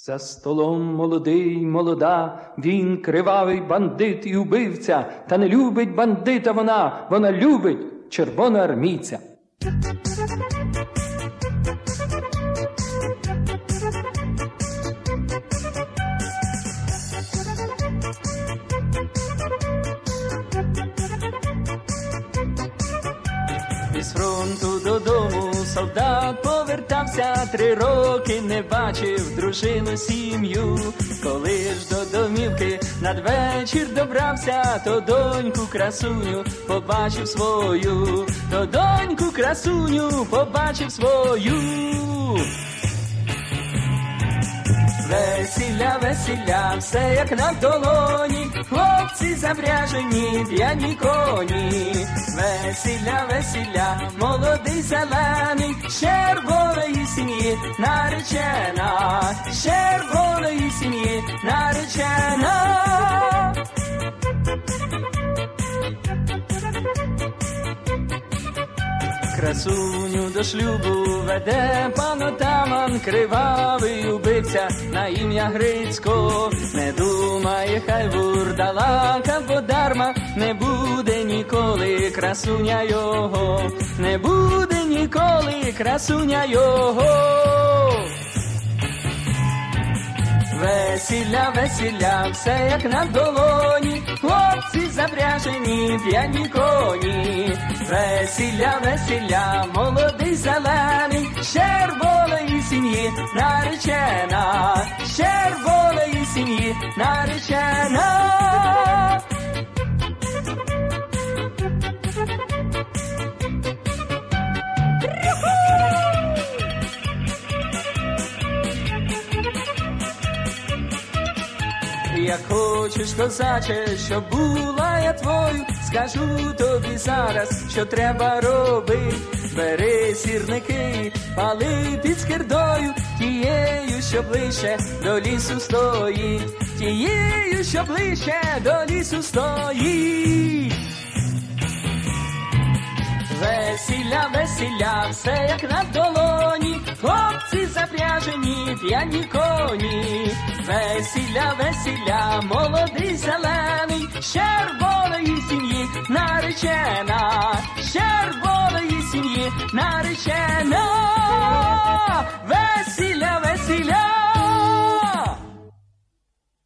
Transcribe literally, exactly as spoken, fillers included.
За столом молодий, молода, він кривавий бандит і убивця, та не любить бандита вона, вона любить червоноармійця. Із фронту додому солдат повертався, три роки не бачив дружину, сім'ю. Коли ж до домівки надвечір добрався, то доньку красуню побачив свою, то доньку красуню побачив свою. Весілля, весілля, все як на долоні, хлопці запряжені, п'яні коні. Весілля, весілля, молодий зелений, з червоної сім'ї наречена, з червоної сім'ї наречена. Красуню до шлюбу веде пан отаман, кривавий убивця на ім'я Грицько. Не думає, хай вурдалака, бо дарма не буде ніколи красуня його, не буде ніколи красуня його. Весілля, весілля, все як на долоні, хлопці запряжені, п'яні коні. Весілля, весілля, молодий зелений, з червоної сім'ї наречена, з червоної сім'ї наречена. Як хочеш, козаче, щоб була я твою, скажу тобі зараз, що треба робити. Бери сірники, пали під скирдою, тією, що ближче до лісу стоїть, тією, що ближче до лісу стоїть. Весілля, весілля, все як на долоні, хлопці запряжені, п'яні коні. Весілля, весілля, молодий зелений, з червоної